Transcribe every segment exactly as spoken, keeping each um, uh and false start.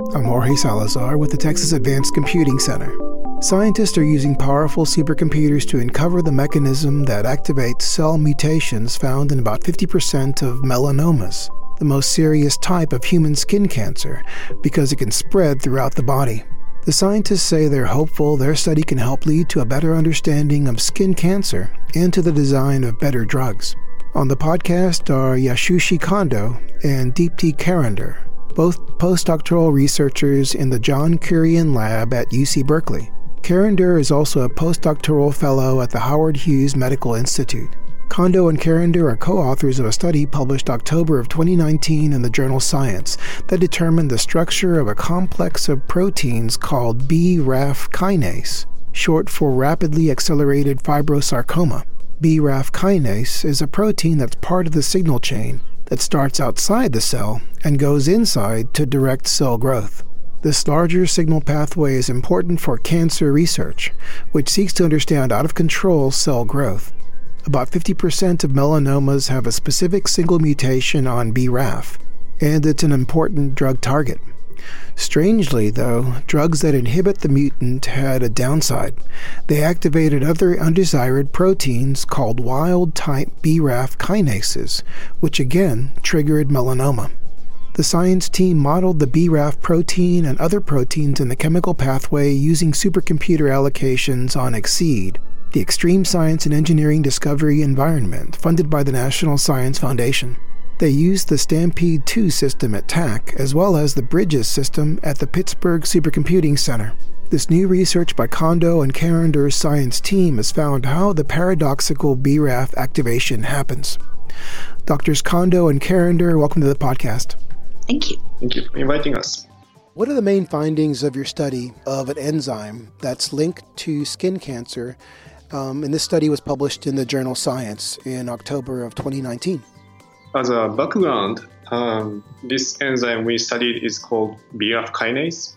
I'm Jorge Salazar with the Texas Advanced Computing Center. Scientists are using powerful supercomputers to uncover the mechanism that activates cell mutations found in about fifty percent of melanomas, the most serious type of human skin cancer, because it can spread throughout the body. The scientists say they're hopeful their study can help lead to a better understanding of skin cancer and to the design of better drugs. On the podcast are Yasushi Kondo and Deepti Karander, both postdoctoral researchers in the John Kurian Lab at U C Berkeley. Karander is also a postdoctoral fellow at the Howard Hughes Medical Institute. Kondo and Karander are co-authors of a study published October of twenty nineteen in the journal Science that determined the structure of a complex of proteins called B R A F kinase, short for rapidly accelerated fibrosarcoma. B R A F kinase is a protein that's part of the signal chain that starts outside the cell and goes inside to direct cell growth. This larger signal pathway is important for cancer research, which seeks to understand out-of-control cell growth. About fifty percent of melanomas have a specific single mutation on B R A F, and it's an important drug target. Strangely, though, drugs that inhibit the mutant had a downside. They activated other undesired proteins called wild-type B R A F kinases, which again triggered melanoma. The science team modeled the B R A F protein and other proteins in the chemical pathway using supercomputer allocations on EXCEED, the Extreme Science and Engineering Discovery Environment funded by the National Science Foundation. They used the Stampede two system at T A C, as well as the Bridges system at the Pittsburgh Supercomputing Center. This new research by Kondo and Karander's science team has found how the paradoxical B R A F activation happens. Doctors Kondo and Karander, welcome to the podcast. Thank you. Thank you for inviting us. What are the main findings of your study of an enzyme that's linked to skin cancer? Um, and this study was published in the journal Science in October of twenty nineteen. As a background, um, this enzyme we studied is called B R A F kinase.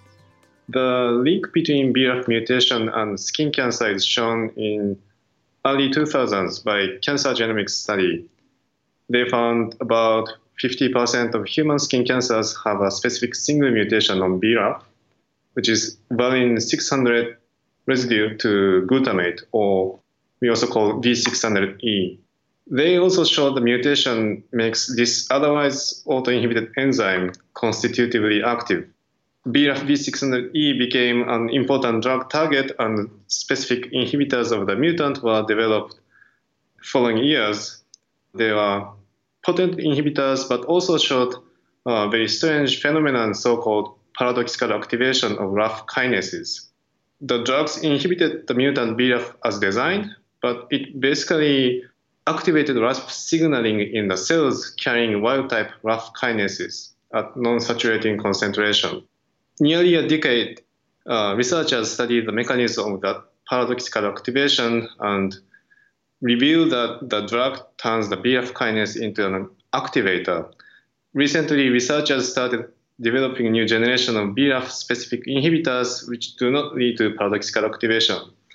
The link between B R A F mutation and skin cancer is shown in early two thousands by Cancer Genomics study. They found about fifty percent of human skin cancers have a specific single mutation on B R A F, which is valine six hundred residue to glutamate, or we also call V six hundred E. They also showed the mutation makes this otherwise auto-inhibited enzyme constitutively active. B R A F V six hundred E became an important drug target, and specific inhibitors of the mutant were developed following years. They are potent inhibitors, but also showed a very strange phenomenon, so-called paradoxical activation of R A F kinases. The drugs inhibited the mutant B R A F as designed, but it basically activated R A F signaling in the cells carrying wild-type R A F kinases at non-saturating concentration. Nearly a decade, uh, researchers studied the mechanism of that paradoxical activation and revealed that the drug turns the B R A F kinase into an activator. Recently, researchers started developing a new generation of B R A F-specific inhibitors which do not lead to paradoxical activation.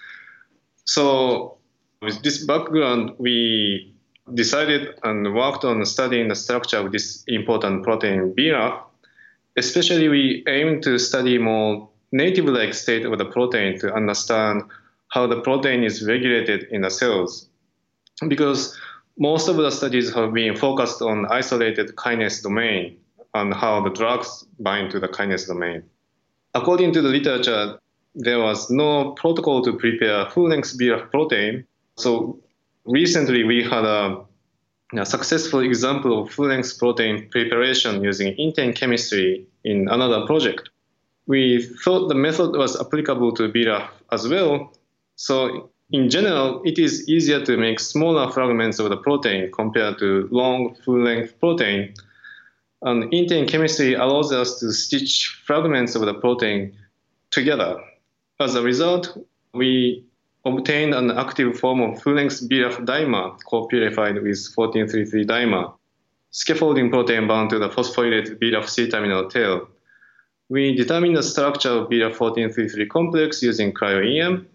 So, with this background, we decided and worked on studying the structure of this important protein B R A F. Especially, we aim to study more native-like state of the protein to understand how the protein is regulated in the cells. Because most of the studies have been focused on isolated kinase domain and how the drugs bind to the kinase domain. According to the literature, there was no protocol to prepare full-length B R A F protein. So recently we had a, a successful example of full-length protein preparation using Inten chemistry in another project. We thought the method was applicable to B R A F as well. So in general, it is easier to make smaller fragments of the protein compared to long full-length protein. And Inten chemistry allows us to stitch fragments of the protein together. As a result, we obtained an active form of full-length B R A F dimer co-purified with fourteen thirty-three dimer, scaffolding protein bound to the phosphorylated B R A F C-terminal tail. We determined the structure of B R A F fourteen thirty-three complex using cryo-E M.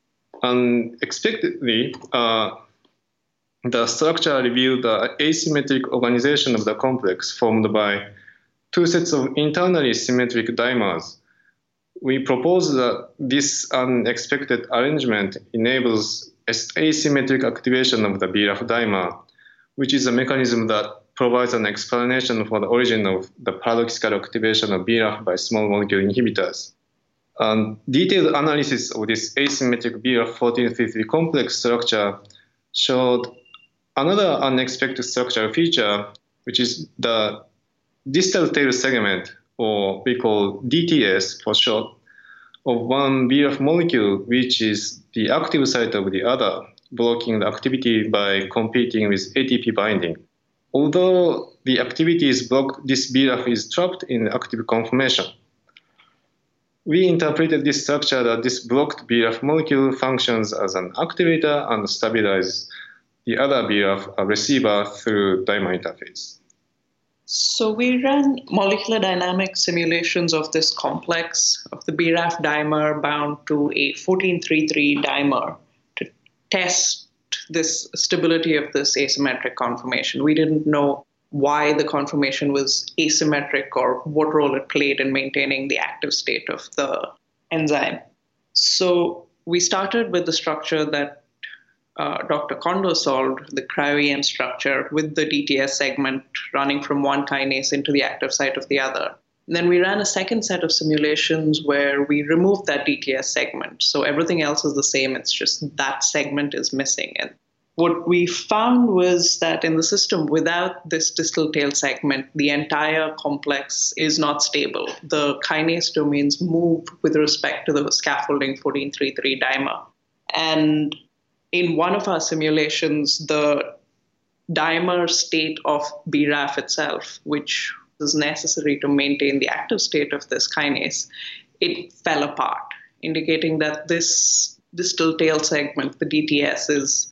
Unexpectedly, uh, the structure revealed the asymmetric organization of the complex formed by two sets of internally symmetric dimers. We propose that this unexpected arrangement enables asymmetric activation of the B R A F dimer, which is a mechanism that provides an explanation for the origin of the paradoxical activation of B R A F by small molecule inhibitors. Um, detailed analysis of this asymmetric B R A F fourteen thirty-three complex structure showed another unexpected structural feature, which is the distal tail segment, or we call D T S for short, of one B R A F molecule, which is the active site of the other, blocking the activity by competing with A T P binding. Although the activity is blocked, this B R A F is trapped in active conformation. We interpreted this structure that this blocked B R A F molecule functions as an activator and stabilizes the other B R A F receiver through dimer interface. So we ran molecular dynamic simulations of this complex of the B R A F dimer bound to a fourteen thirty-three dimer to test this stability of this asymmetric conformation. We didn't know why the conformation was asymmetric or what role it played in maintaining the active state of the enzyme. So we started with the structure that uh, Doctor Kondo solved, the cryo-E M structure with the D T S segment running from one kinase into the active site of the other. And then we ran a second set of simulations where we removed that D T S segment. So everything else is the same, it's just that segment is missing. And what we found was that in the system, without this distal tail segment, the entire complex is not stable. The kinase domains move with respect to the scaffolding fourteen thirty-three dimer. And in one of our simulations, the dimer state of B R A F itself, which is necessary to maintain the active state of this kinase, it fell apart, indicating that this distal tail segment, the D T S, is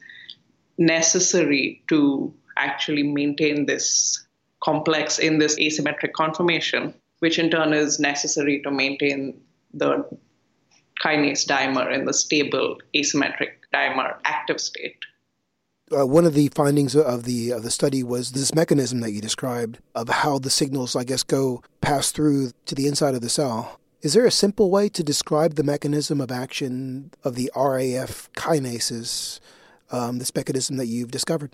necessary to actually maintain this complex in this asymmetric conformation, which in turn is necessary to maintain the kinase dimer in the stable asymmetric dimer active state. Uh, one of the findings of the of the study was this mechanism that you described of how the signals, I guess, go pass through to the inside of the cell. Is there a simple way to describe the mechanism of action of the R A F kinases, um, this mechanism that you've discovered?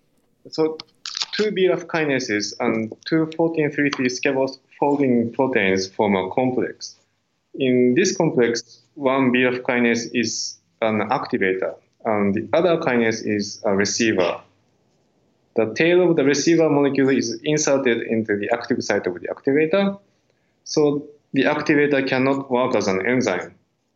So two B R A F kinases and two fourteen thirty-three scaffolding proteins form a complex. In this complex, one B R A F kinase is an activator, and the other kinase is a receiver. The tail of the receiver molecule is inserted into the active site of the activator, so the activator cannot work as an enzyme.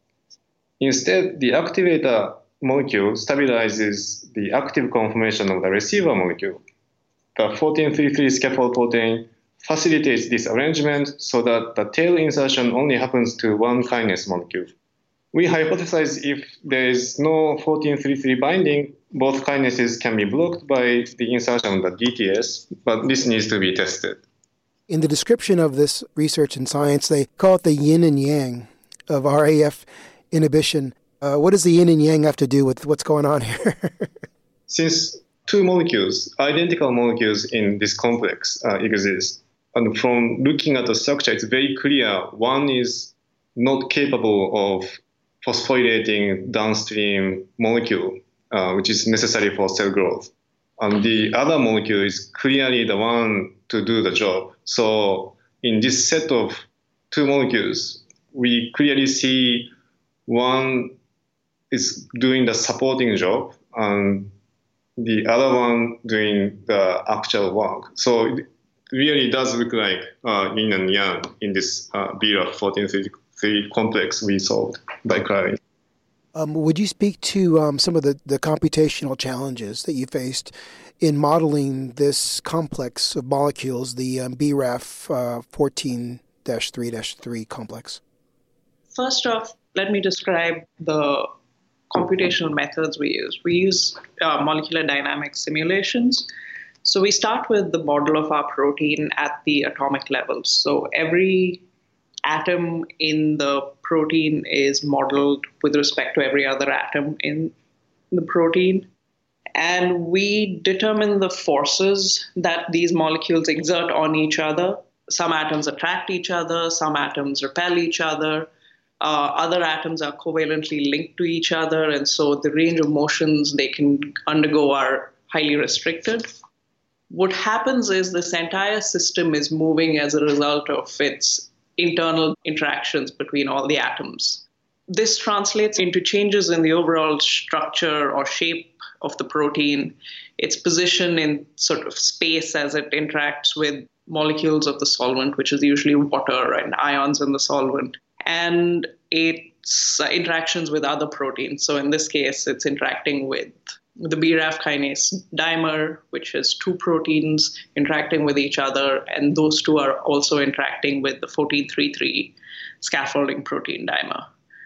Instead, the activator molecule stabilizes the active conformation of the receiver molecule. The fourteen thirty-three scaffold protein facilitates this arrangement so that the tail insertion only happens to one kinase molecule. We hypothesize if there is no fourteen thirty-three binding, both kinases can be blocked by the insertion of the D T S, but this needs to be tested. In the description of this research in Science, they call it the yin and yang of R A F inhibition. Uh, what does the yin and yang have to do with what's going on here? Since two molecules, identical molecules in this complex uh, exist, and from looking at the structure, it's very clear one is not capable of phosphorylating downstream molecule, uh, which is necessary for cell growth. And the other molecule is clearly the one to do the job. So in this set of two molecules, we clearly see one is doing the supporting job and the other one doing the actual work. So it really does look like uh, yin and yang in this uh, B R A F fourteen thirty-three complex we solved by cryo-E M. Um, would you speak to um, some of the, the computational challenges that you faced in modeling this complex of molecules, the um, B R A F uh, fourteen dash three dash three complex? First off, let me describe the computational methods we use. We use uh, molecular dynamic simulations. So we start with the model of our protein at the atomic level. So every atom in the protein is modeled with respect to every other atom in the protein. And we determine the forces that these molecules exert on each other some atoms attract each other, some atoms repel each other. Uh, other atoms are covalently linked to each other, and so the range of motions they can undergo are highly restricted. What happens is this entire system is moving as a result of its internal interactions between all the atoms. This translates into changes in the overall structure or shape of the protein, its position in sort of space as it interacts with molecules of the solvent, which is usually water and ions in the solvent, and its uh, interactions with other proteins. So in this case, it's interacting with the B R A F kinase dimer, which is two proteins interacting with each other, and those two are also interacting with the fourteen thirty-three scaffolding protein dimer.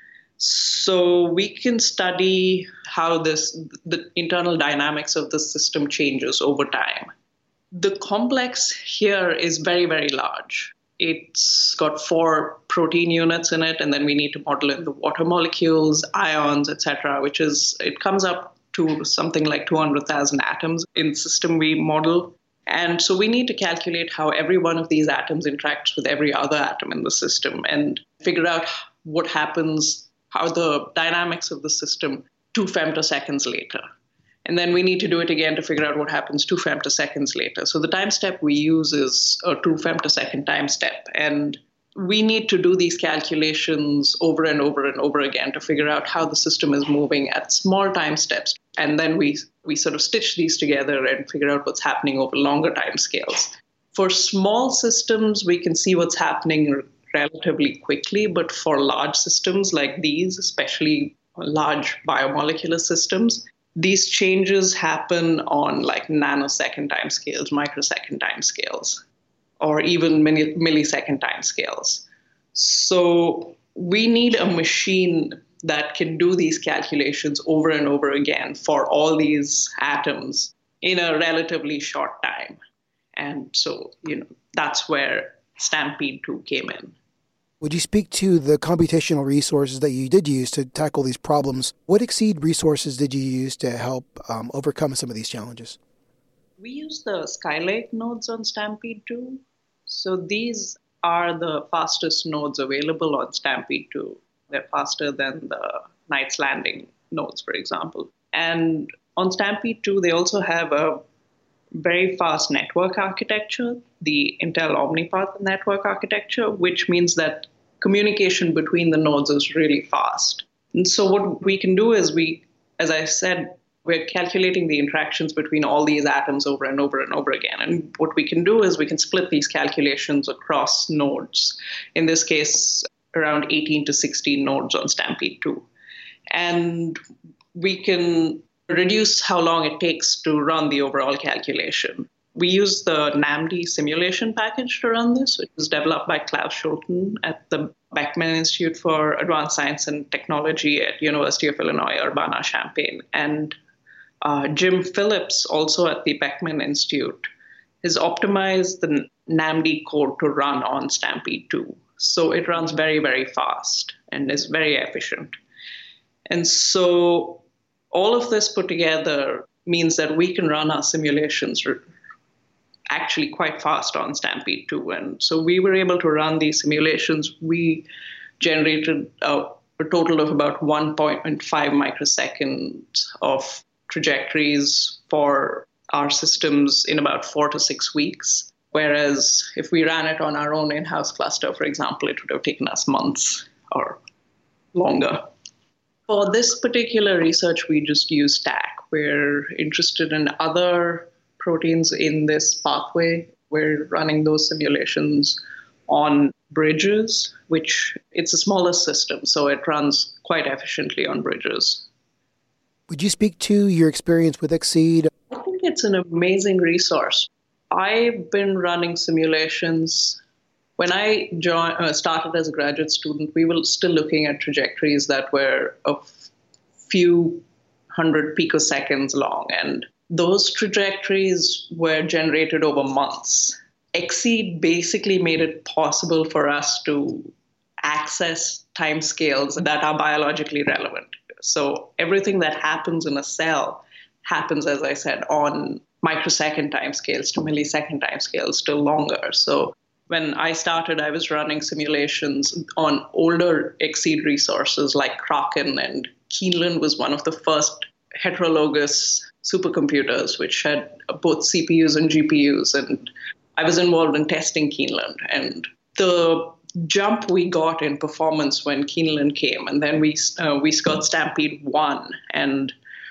So we can study how this, the internal dynamics of the system changes over time. The complex here is very, very large. It's got four protein units in it, and then we need to model in the water molecules, ions, et cetera, which is, it comes up to something like two hundred thousand atoms in the system we model. And so we need to calculate how every one of these atoms interacts with every other atom in the system and figure out what happens, how the dynamics of the system two femtoseconds later. And then we need to do it again to figure out what happens two femtoseconds later. So the time step we use is a two femtosecond time step. And we need to do these calculations over and over and over again to figure out how the system is moving at small time steps. And then we, we sort of stitch these together and figure out what's happening over longer time scales. For small systems, we can see what's happening relatively quickly. But for large systems like these, especially large biomolecular systems, these changes happen on like nanosecond timescales, microsecond timescales, or even millisecond timescales. So we need a machine that can do these calculations over and over again for all these atoms in a relatively short time. And so, you know, that's where STAMPEDE two came in. Would you speak to the computational resources that you did use to tackle these problems? What Exceed resources did you use to help um, overcome some of these challenges? We use the Skylake nodes on STAMPEDE two. So these are the fastest nodes available on STAMPEDE two. They're faster than the Knight's Landing nodes, for example. And on STAMPEDE two, they also have a very fast network architecture, the Intel Omnipath network architecture, which means that communication between the nodes is really fast. And so what we can do is we, as I said, we're calculating the interactions between all these atoms over and over and over again. And what we can do is we can split these calculations across nodes. In this case, around eighteen to sixteen nodes on STAMPEDE two. And we can reduce how long it takes to run the overall calculation. We use the NAMD simulation package to run this, which was developed by Klaus Schulten at the Beckman Institute for Advanced Science and Technology at University of Illinois, Urbana-Champaign. And uh, Jim Phillips, also at the Beckman Institute, has optimized the NAMD code to run on STAMPEDE two. So it runs very, very fast and is very efficient. And so all of this put together means that we can run our simulations actually quite fast on STAMPEDE two. And so we were able to run these simulations. We generated a, a total of about one point five microseconds of trajectories for our systems in about four to six weeks. Whereas if we ran it on our own in-house cluster, for example, it would have taken us months or longer. For this particular research, we just use T A C. We're interested in other proteins in this pathway. We're running those simulations on bridges, which it's a smaller system, so it runs quite efficiently on bridges. Would you speak to your experience with Exceed? I think it's an amazing resource. I've been running simulations. When I joined, uh, started as a graduate student, we were still looking at trajectories that were a few hundred picoseconds long, and those trajectories were generated over months. Exceed basically made it possible for us to access timescales that are biologically relevant. So everything that happens in a cell happens, as I said, on microsecond timescales to millisecond timescales to longer. So When I started, I was running simulations on older Exeed resources like Kraken, and Keeneland was one of the first heterologous supercomputers, which had both C P Us and G P Us. And I was involved in testing Keeneland. And the jump we got in performance when Keeneland came, and then we uh, we got Stampede one, and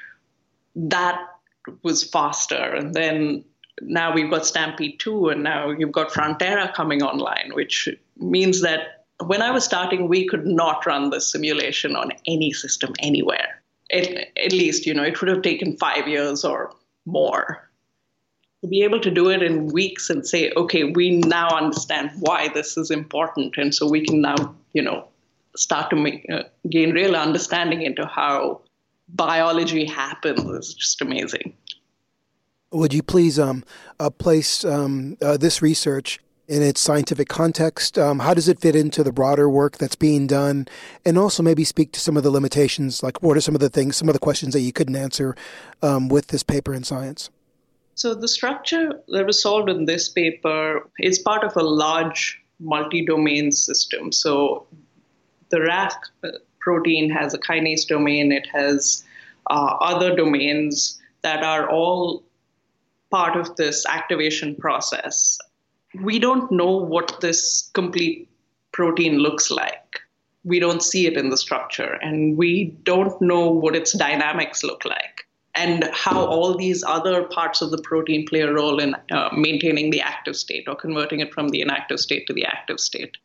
that was faster. And then now we've got Stampede two, and now you've got Frontera coming online, which means that when I was starting, we could not run this simulation on any system anywhere. It, at least, you know, it would have taken five years or more. To be able to do it in weeks and say, okay, we now understand why this is important, and so we can now, you know, start to make, uh, gain real understanding into how biology happens is just amazing. Would you please um, uh, place um, uh, this research in its scientific context? Um, how does it fit into the broader work that's being done? And also maybe speak to some of the limitations, like what are some of the things, some of the questions that you couldn't answer um, with this paper in Science? So the structure that was solved in this paper is part of a large multi-domain system. So the R A F protein has a kinase domain. It has uh, other domains that are all part of this activation process. We don't know what this complete protein looks like. We don't see it in the structure, and we don't know what its dynamics look like, and how all these other parts of the protein play a role in uh, maintaining the active state or converting it from the inactive state to the active state.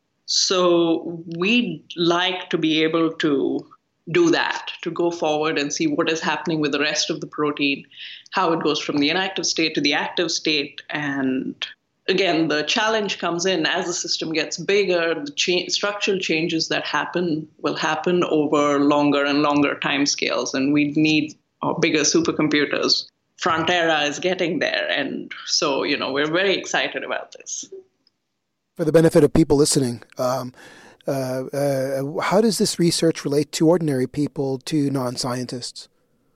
So we'd like to be able to do that, to go forward and see what is happening with the rest of the protein, how it goes from the inactive state to the active state. And again, the challenge comes in as the system gets bigger, the cha- structural changes that happen will happen over longer and longer timescales, and we need uh, bigger supercomputers. Frontera is getting there, and so, you know, we're very excited about this. For the benefit of people listening, um, uh, uh, how does this research relate to ordinary people, to non-scientists?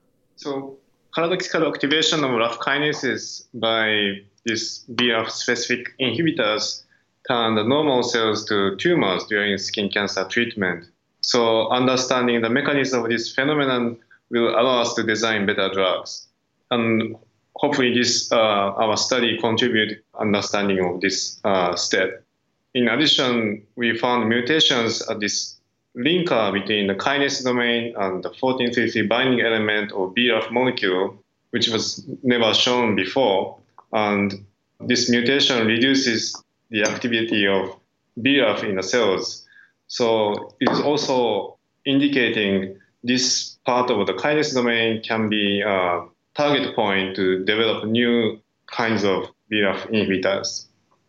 So paradoxical activation of R A F kinases by these B R A F-specific inhibitors turn the normal cells to tumors during skin cancer treatment. So understanding the mechanism of this phenomenon will allow us to design better drugs. And hopefully this, uh, our study contribute understanding of this uh, step. In addition, we found mutations at this linker between the kinase domain and the fourteen thirty-three binding element of B R A F molecule, which was never shown before. And this mutation reduces the activity of B R A F in the cells. So it's also indicating this part of the kinase domain can be a target point to develop new kinds of B R A F inhibitors.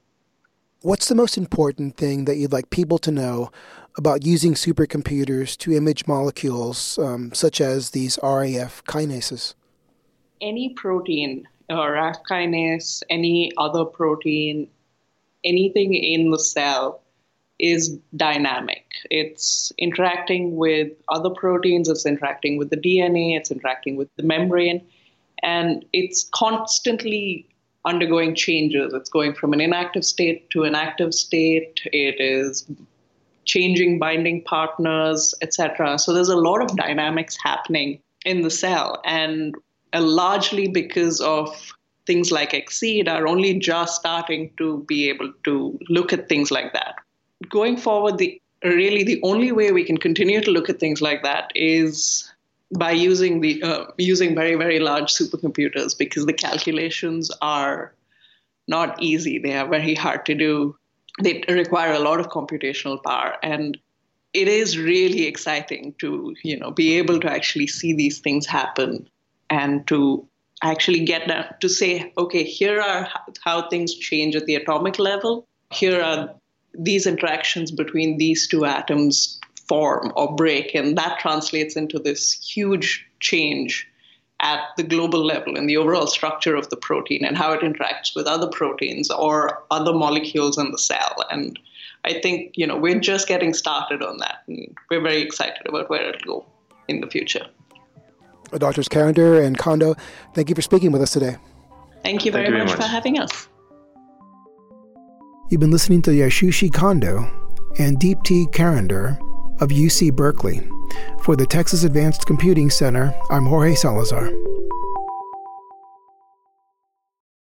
What's the most important thing that you'd like people to know about using supercomputers to image molecules um, such as these R A F kinases? Any protein, or R A F kinase, any other protein, anything in the cell is dynamic. It's interacting with other proteins, it's interacting with the D N A, it's interacting with the membrane, and it's constantly undergoing changes. It's going from an inactive state to an active state. It is changing binding partners, et cetera. So there's a lot of dynamics happening in the cell, and uh, largely because of things like Exeed are only just starting to be able to look at things like that. Going forward, the really the only way we can continue to look at things like that is by using the uh, using very, very large supercomputers, because the calculations are not easy. They are very hard to do. They require a lot of computational power, and it is really exciting to, you know, be able to actually see these things happen and to actually get down to say, okay, here are how things change at the atomic level. Here are these interactions between these two atoms form or break, and that translates into this huge change at the global level in the overall structure of the protein and how it interacts with other proteins or other molecules in the cell. And I think, you know, we're just getting started on that, and we're very excited about where it'll go in the future. Doctors Carrender and Kondo, thank you for speaking with us today. Thank you very, thank you very much, much for having us. You've been listening to Yasushi Kondo and Deepti Carender of U C Berkeley. For the Texas Advanced Computing Center, I'm Jorge Salazar.